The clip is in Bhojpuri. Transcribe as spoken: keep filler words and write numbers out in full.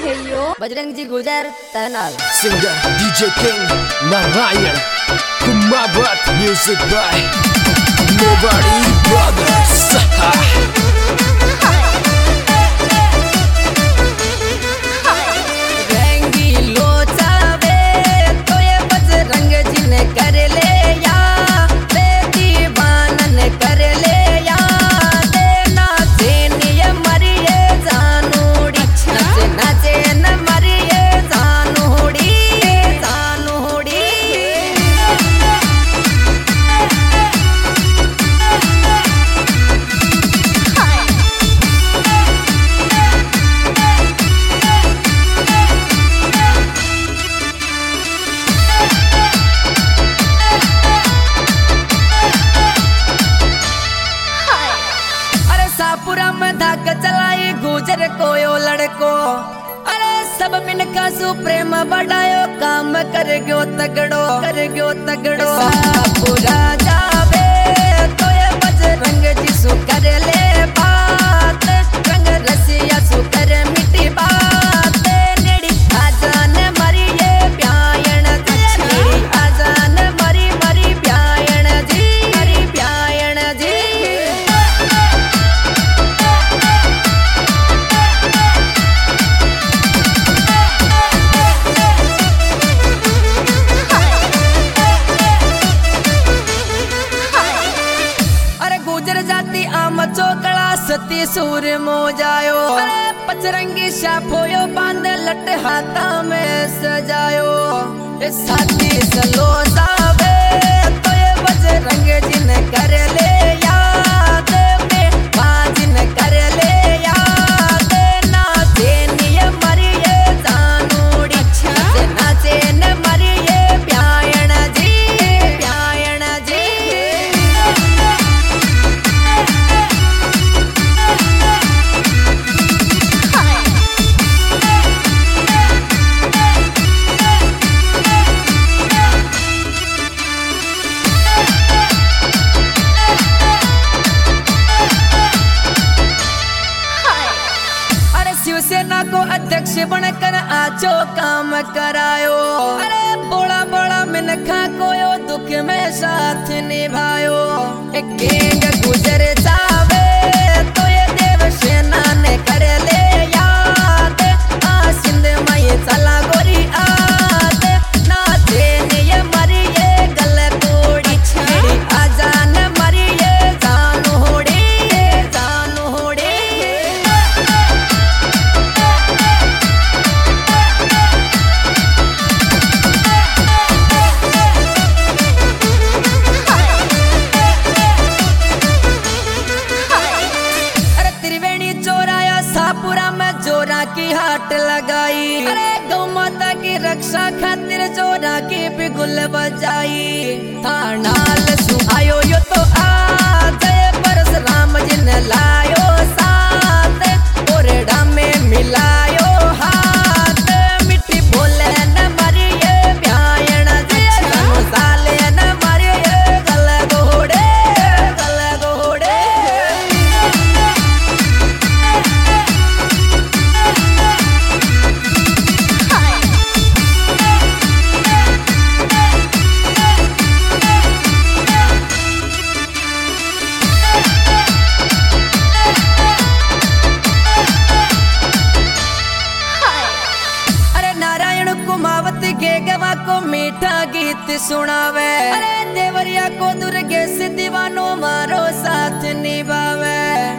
है यो बजरंग जी गुजर तनाल Singer D J King Narayan Kumabat Music by Nobody Brothers. चलाई गुजर कोयो लड़को अरे सब मिनका सु प्रेम बढ़ायो काम कर गयो तगड़ो कर गयो तगड़ो पूरा जावे तो ये बजरंग जी सु कर ले बात रंग रसिया सु कर मिठी बात नेड़ी आजान मरी ये प्यायण जी आजान मरी मरी प्यायण जी मरी प्यायण जी चोकड़ा सती सूर मो जायो अरे पचरंगी शाफोयो बांध लट हाथा में सजायो साथी सलो सावे तो ये बजरंग जी ने कर ले याद में बाजी ने कर ले याद ना देनिए मरिए जानूड़ी अच्छा नाचे न मरिए प्यायण जी प्यायण जी शिवसेना को अध्यक्ष बनकर आजो काम करायो अरे बोला बोला मिनखा कोयो दुख में साथ निभायो एक गैंग गुजर जावे तो ये देव सेना ने कर ले याद आ सिंध में ये चला गोरी आद ना देने ये मरी ये गल तोड़ी छड़ी आजान मरी ये जानू होड़ी जानू होड़ी जोरा की हाट लगाई अरे गौ माता की रक्षा खातिर जोरा की बिगुल बजाई थानाल सुहायो यो तो आ जय परशुराम जी ने लायो साथ ओरडा में मिलायो हाथ मिठी बोले न मरिए प्यायण जी साले न मरिए गल गोड़े गल गोड़े को मीठा गीत सुनावे अरे देवरिया को दुर्गे से दीवानो मारो साथ निभावे।